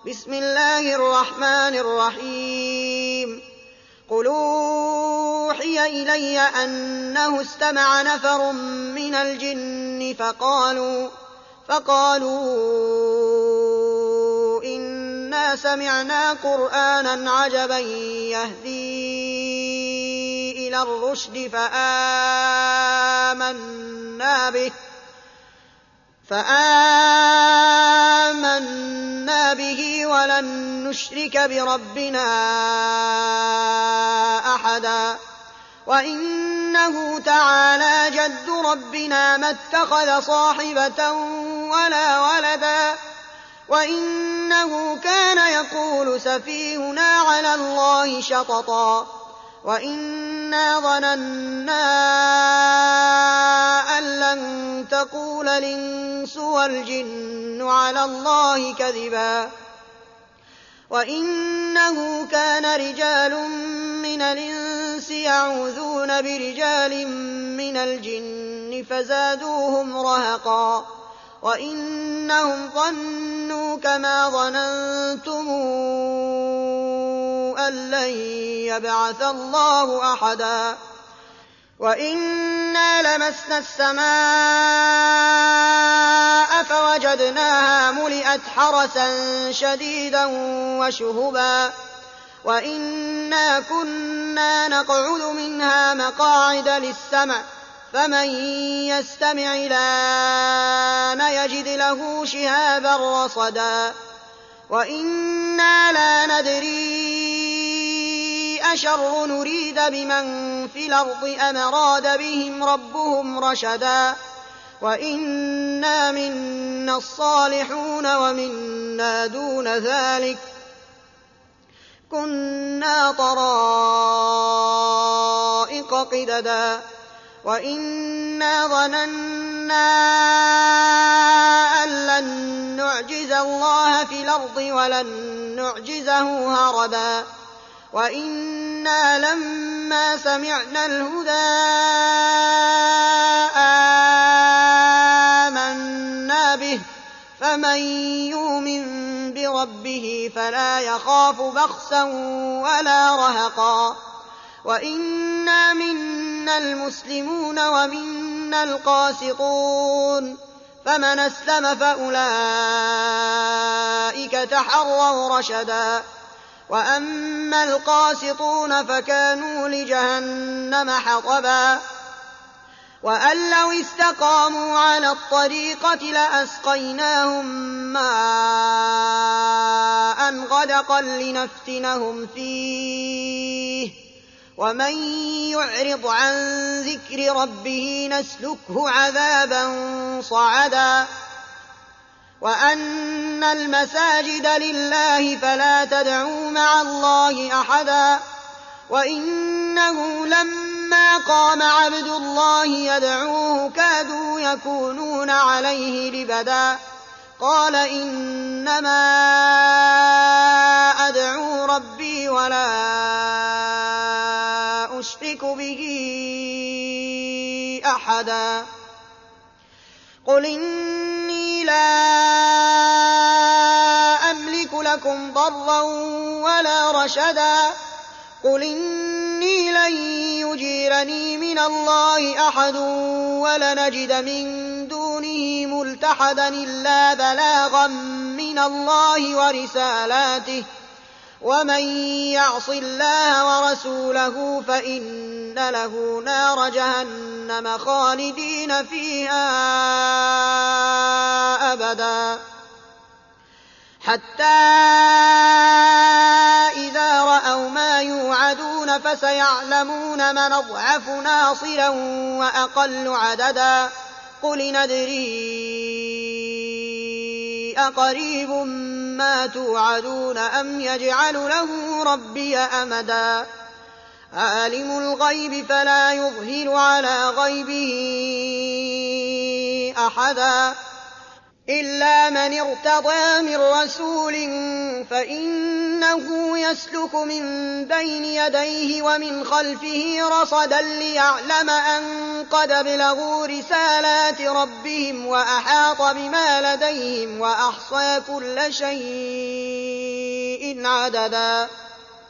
بسم الله الرحمن الرحيم قل أوحي إلي أنه استمع نفر من الجن فقالوا إنا سمعنا قرآنا عجبا يهدي إلى الرشد فآمنا به ولن نشرك بربنا أحدا وإنه تعالى جد ربنا ما اتخذ صاحبة ولا ولدا وإنه كان يقول سفيهنا على الله شططا وإنا ظننا أن لن تقول الإنس والجن على الله كذبا وإنه كان رجال من الإنس يعوذون برجال من الجن فزادوهم رهقا وإنهم ظنوا كما ظننتم أن لن يبعث الله أحدا وإنا لمسنا السماء فوجدناها ملئت حرسا شديدا وشهبا وإنا كنا نقعد منها مقاعد للسمع فمن يستمع الآن يجد له شهابا رصدا وإنا لا ندري أشر نريد بمن في الأرض أم أراد بهم ربهم رشدا وإنا منا الصالحون ومنا دون ذلك كنا طرائق قددا وإنا ظننا أن لن نعجز الله في الأرض ولن نعجزه هربا وإنا لما سمعنا الهدى آمنا به فمن يؤمن بربه فلا يخاف بخسا ولا رهقا وإنا منا المسلمون ومنا القاسطون فمن أسلم فأولئك تحروا رشدا وأما القاسطون فكانوا لجهنم حطبا وأن لو استقاموا على الطريقة لأسقيناهم ماء غدقا لنفتنهم فيه ومن يعرض عن ذكر ربه نسلكه عذابا صعدا وأن المساجد لله فلا تدعوا مع الله أحدا وإنه لما قام عبد الله يدعوه كادوا يكونون عليه لبدا قال إنما أدعو ربي ولا أشرك به أحدا قل إني لا أملك لكم ضرا ولا رشدا قل إني لن يجيرني من الله أحد ولنجد من دونه ملتحدا إلا بلاغا من الله ورسالاته ومن يعص الله ورسوله فإن له نار جهنم خالدين فيها أبدا حتى إذا رأوا ما يوعدون فسيعلمون من أضعف ناصرا وأقل عددا قل ندري أقريب ما توعدون أم يجعل له ربي أمدا عالم الغيب فلا يظهر على غيبه أحدا إلا من ارتضى من رسول فإنه يسلك من بين يديه ومن خلفه رصدا ليعلم أن قد بلغوا رسالات ربهم وأحاط بما لديهم وأحصى كل شيء عددا